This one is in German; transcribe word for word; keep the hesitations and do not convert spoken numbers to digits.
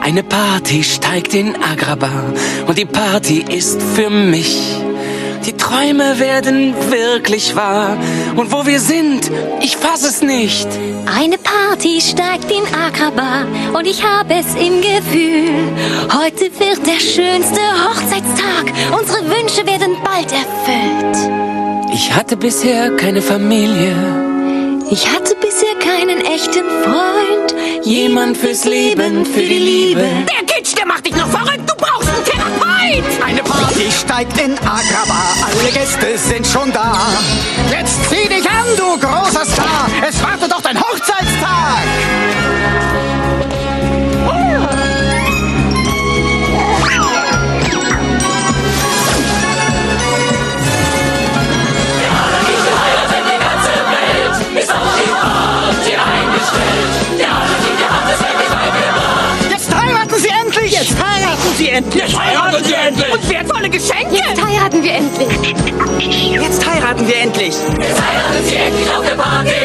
Eine Party steigt in Agrabah und die Party ist für mich. Die Träume werden wirklich wahr und wo wir sind, ich fass es nicht. Eine Party steigt in Agrabah und ich habe es im Gefühl. Heute wird der schönste Hochzeitstag, unsere Wünsche werden bald erfüllt. Ich hatte bisher keine Familie. Ich hatte bisher keinen echten Freund. Jemand fürs Leben, für die Liebe. Der Kitsch, der macht dich noch verrückt. Du brauchst einen Therapeut. Eine Party steigt in Agrabah. Alle Gäste sind schon da. Jetzt zieh dich an, du großer Star. Es wartet doch dein Hochzeitstag. Jetzt heiraten sie endlich! Jetzt heiraten sie endlich! Und wertvolle Geschenke! Jetzt heiraten wir endlich! Jetzt heiraten wir endlich! Jetzt heiraten sie endlich auf der Party!